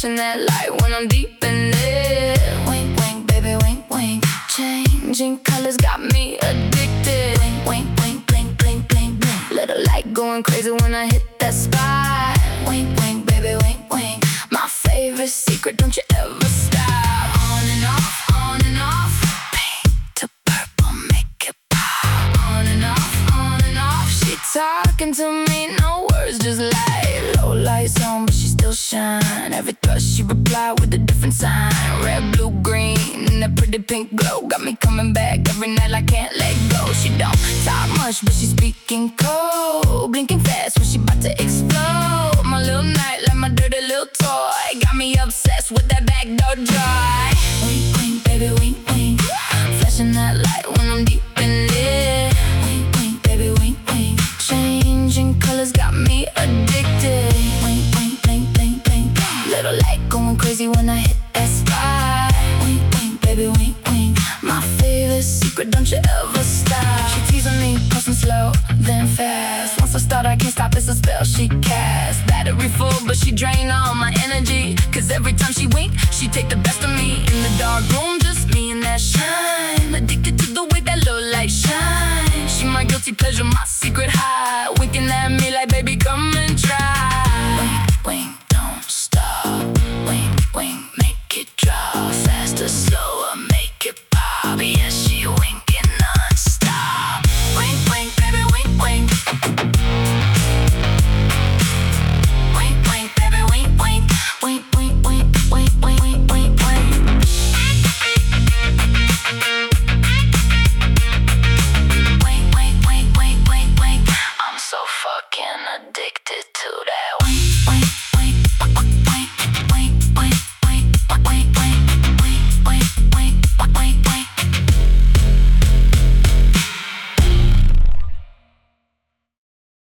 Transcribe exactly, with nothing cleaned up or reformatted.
flashing that light when I'm deep in it. Wink, wink, baby, wink, wink. Changing colors got me addicted. Wink, wink, wink, blink, blink, blink, blink. Little light going crazy when I hit that spot. Wink, wink, baby, wink, wink. My favorite secret, don't you ever stop. On and off, on and off. Pink to purple, make it pop. On and off, on and off. She talking to me, no words, just light. Low lights on, but she still shine. Every thrust she reply with a different sign. Red, blue, green, and that pretty pink glow got me coming back every night, I can't let go. She don't talk much, but she's speaking cold. Blinking fast when she about to explode. My little night like my dirty little toy. Got me obsessed with that backdoor joy. Wink, wink, baby, wink, wink. Flashing that light when I'm deep in it. Wink, wink, baby, wink, wink. Changing colors got me addicted. Wink, wink, blink, blink, blink. Little light going crazy when I hit that spot. Wink, wink, baby, wink, wink. My favorite secret, don't you ever stop. She teasing me, pushing slow, then fast. Once I start, I can't stop, it's a spell she casts. Battery full, but she drain all my energy. Cause every time she wink, she take the best of me. In the dark room, just me and that shine.